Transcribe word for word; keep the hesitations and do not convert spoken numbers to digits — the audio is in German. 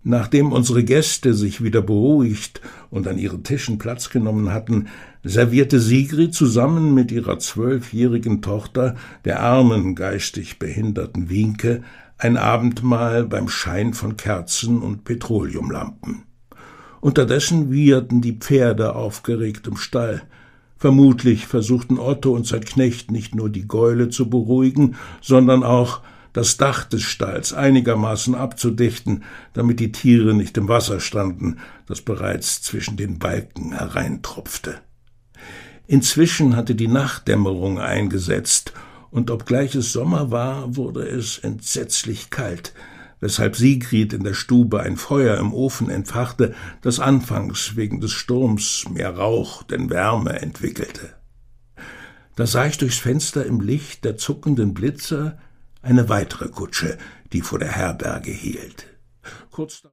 Nachdem unsere Gäste sich wieder beruhigt und an ihren Tischen Platz genommen hatten, servierte Sigrid zusammen mit ihrer zwölfjährigen Tochter, der armen, geistig behinderten Wienke, ein Abendmahl beim Schein von Kerzen und Petroleumlampen. Unterdessen wieherten die Pferde aufgeregt im Stall. Vermutlich versuchten Otto und sein Knecht nicht nur die Gäule zu beruhigen, sondern auch das Dach des Stalls einigermaßen abzudichten, damit die Tiere nicht im Wasser standen, das bereits zwischen den Balken hereintropfte. Inzwischen hatte die Nachtdämmerung eingesetzt, und obgleich es Sommer war, wurde es entsetzlich kalt, weshalb Sigrid in der Stube ein Feuer im Ofen entfachte, das anfangs wegen des Sturms mehr Rauch denn Wärme entwickelte. Da sah ich durchs Fenster im Licht der zuckenden Blitzer eine weitere Kutsche, die vor der Herberge hielt. Kurz